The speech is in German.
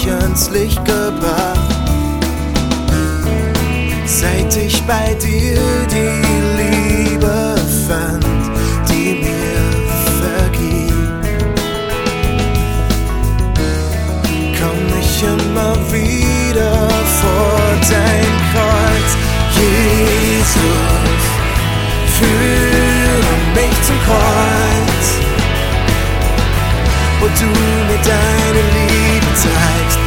mich ans Licht gebracht. Seit ich bei dir die Liebe fand, die mir vergibt, komm ich immer wieder vor dein Kreuz. Jesus, führe mich zum Kreuz, wo du mir deine Liebe zeigst.